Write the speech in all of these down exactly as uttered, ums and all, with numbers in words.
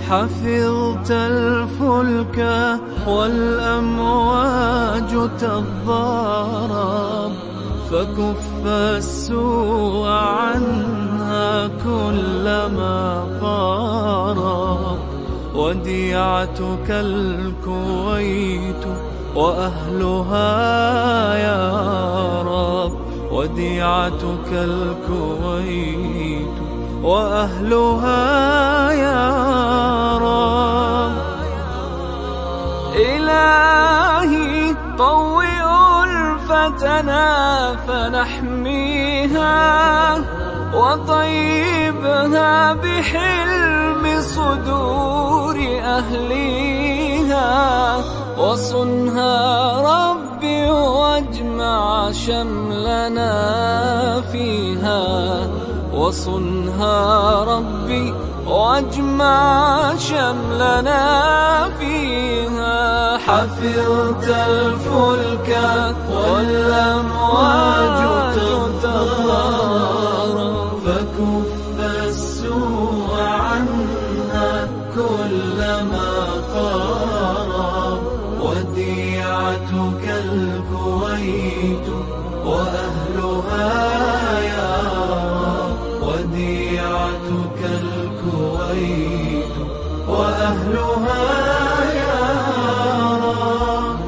حفظت الفلك والأمواج تضارب، فكف السوء عنها كلما قارب. وديعتك الكويت وأهلها يا رب، وديعتك الكويت وأهلها يا رب. إلهي طوّي ألفتنا فنحميها، وطيبها بحلم صدور أهليها. وصنها ربي واجمع شملنا فيها، وصنها ربي واجمع شملنا فيها. حفظت الفلك والأمواج تضارب، فكف السوء عنها كلما قارب. وديعتك الكويت وأهلها يا رب، وديعتك الكويت وأهلها يا رب.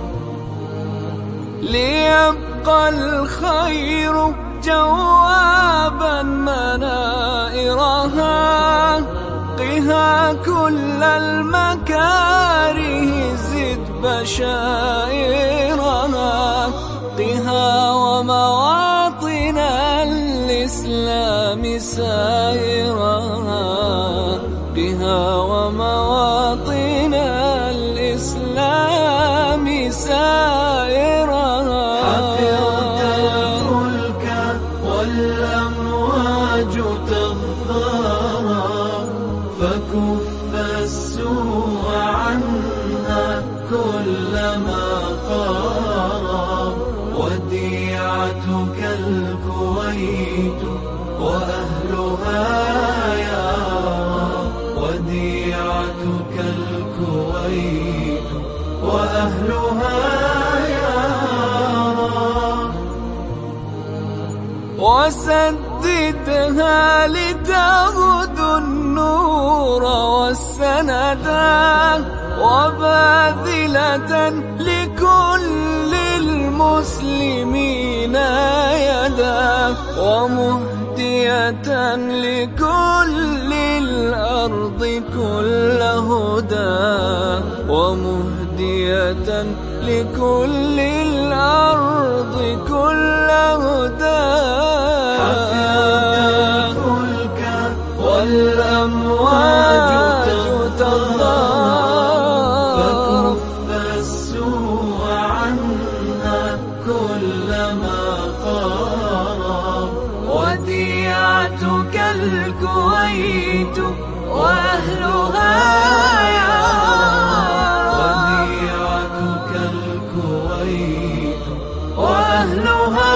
ليبقى الخير جوابا منائرها، قها كل المكاره زد بشائرها. قها ومواطن الإسلام سائرها، قها ومواطن الإسلام سائرها. حفظت الفلك والأمواج تضارب، فكف السوء عنها كلما قارب. وديعتك الكويت وأهلها يا رب، وديعتك الكويت وأهلها يا رب. وسددها لتغدو النور والسندا، وباذلة لكل المسلمين يدا، ومهدية لكل الأرض كل هدى، ومهدية لكل الأرض كل هدى. حفظت الفلك والأمواج تضارب، فكف السوء عنها كلما قارب. وديعتك الكويت وأهلها يا رب، وديعتك الكويت وأهلها